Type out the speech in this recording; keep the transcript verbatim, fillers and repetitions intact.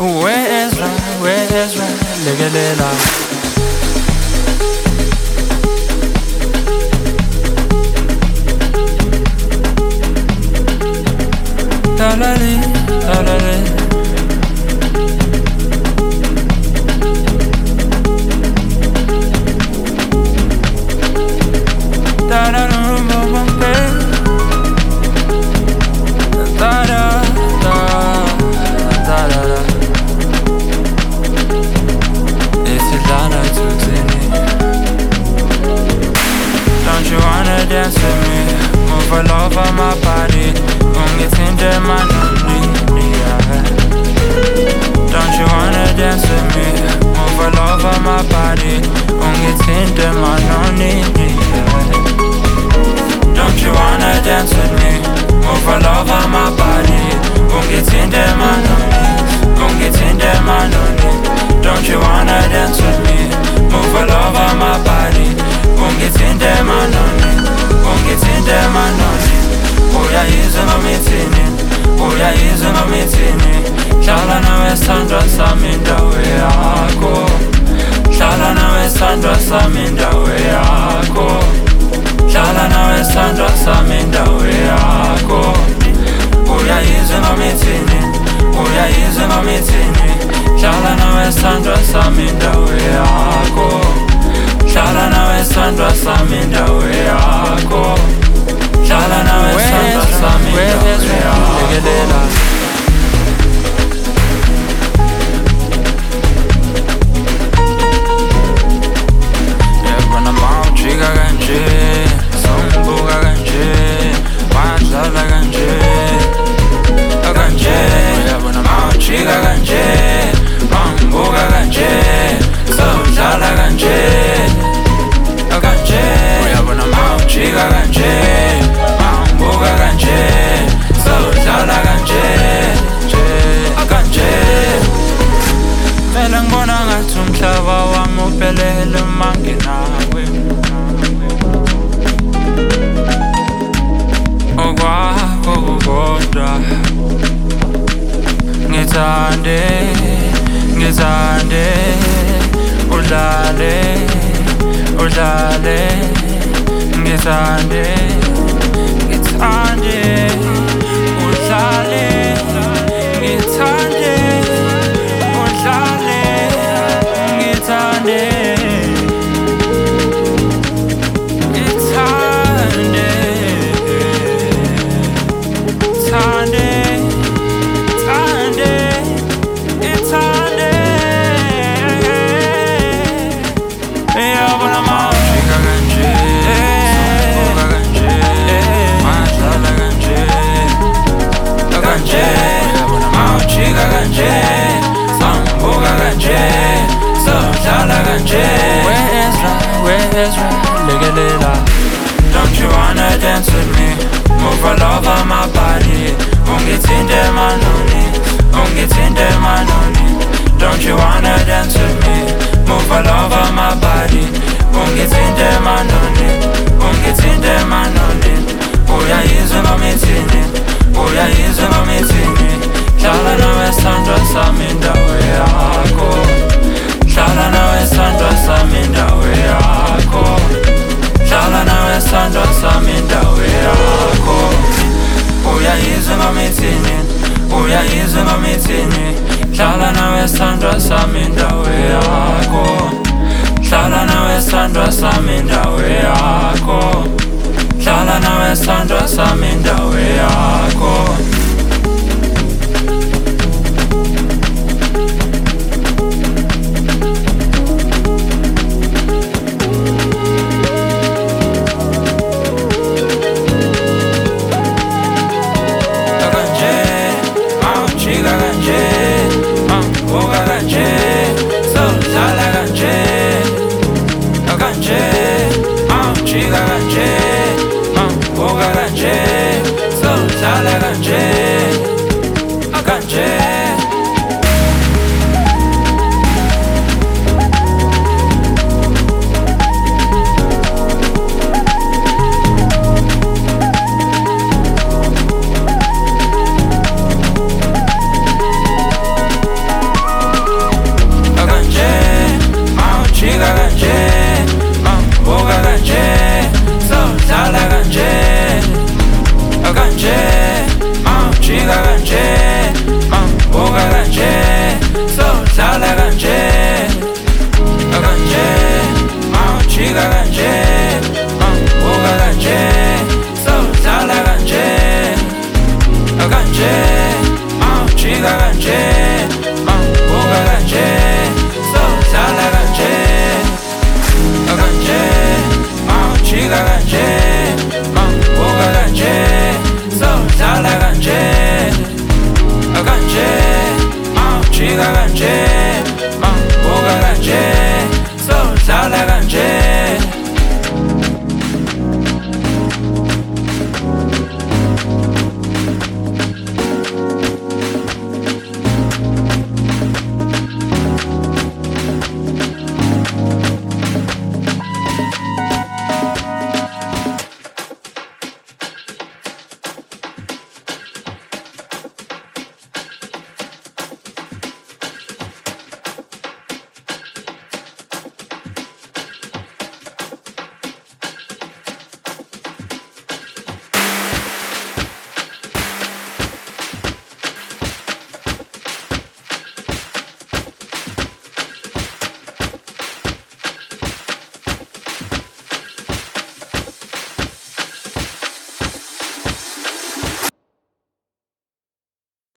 Where is right, where is right, legelela. Talali, talali. Dance with me, move all over my body. Ungithinte manoni, yeah. Don't you wanna dance with me, move all over my body. Ungithinte manoni, yeah. Don't you wanna dance with me, move all over my body. Ungithinte manoni, ungithinte manoni. Don't you wanna dance with me, move all over my body. Ungithinte manoni, ungithinte manoni. Uyayizwa nomithini, uyayizwa nomithini. Hlala nawe sithandwa sami indawo yakho. Hlala nawe sithandwa sami indawo yakho. Hlala nawe sithandwa sami indawo yakho. Uyayizwa nomithini, uyayizwa nomithini. Hlala nawe sithandwa sami indawo yakho. Hlala nawe sithandwa sami indawo yakho. Hlala nawe sithandwa sami indawo yakho. Yabona mawujika kanje, songibuka kanje, wadlala kanje, kanje. Yabona mawujika kanje, wangibuka kanje, sodlala kanje. Uyabona mawujika kanje, wangibuka kanje, sodlala kanje, kanje. Vele ngibona ngathi umhlaba wami uphelele manginawe. Okwakho kukodwa ngithande, ngithande udlale, udlale, ngithande, ngithande, udlale, ngithande, udlale, ngithande, ngithande, thande, thande, ngithande. Yabona mawujika kanje, songibuka kanje, wadlala kanje, kanje. Yabona mawujika kanje, songibuka kanje, sodlala kanje. Where is right, where is right, legelela. Don't you wanna dance with me, move all over my body. Ungithinte manoni, ungithinte manoni. Don't you wanna dance with me, move all over my body. Ungithinte manoni, ungithinte manoni. Uyayizwa nomithini, uyayizwa nomithini. Hlala nawe sithandwa sami indawo yakho. Hlala nawe sithandwa sami indawo yakho. Hlala nawe sithandwa sami indawo yakho. Uyayizwa nomithini, uyayizwa nomithini. Hlala nawe sithandwa sami indawo yakho. Hlala nawe sithandwa sami indawo yakho. Hlala nawe sithandwa sami indawo yakho. Kanje, Ufika kanje, mangibuka kanje, sodlala kanje.